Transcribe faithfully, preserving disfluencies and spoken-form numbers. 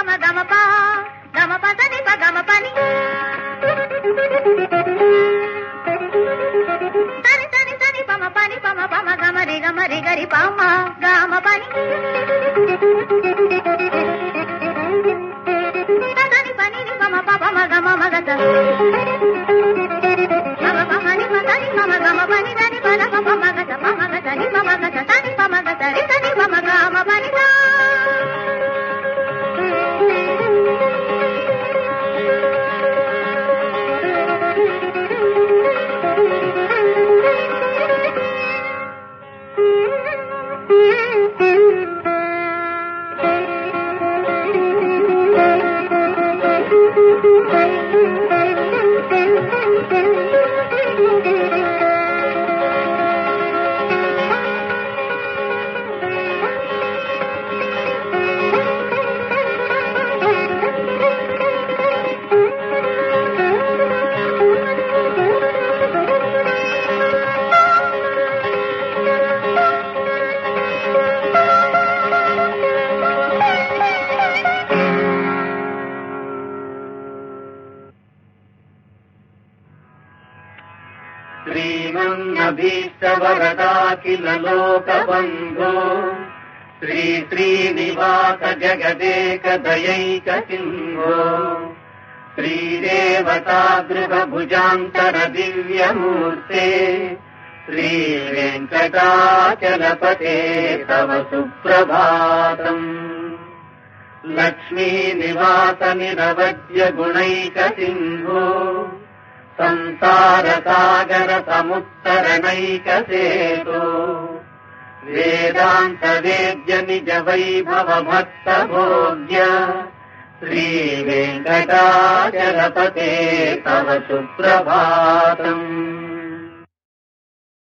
గమ పా గమ పదని ప గమ పని సని సని సని పమ పని పమ పమ గమ రి గమ రి గరి పమ గమ పని సని పని ని పమ పమ గమ మగత గమ పమ ని పని పమ గమ పని దని పద పమ మగత పమ గత ని పమ గత సని పమ గత రి సని పమ గమ పని దా श्रीमन्नभीष्टवरदाखिल लोकबन्धो श्री श्रीनिवास जगदेकदयैक सिन्धो श्रीदेवतागृहभुजान्तर दिव्यमूर्ते श्रीवेङ्कटाचलपते तव सुप्रभातम् लक्ष्मीनिवास निरवध्य गुणैक सिन्धो संसारसागर समुत्तरणैकसेतो वेदान्तवेद्य निज वैभव भक्त भोग्य श्रीवेङ्कटाचलपते तव सुप्रभातम्।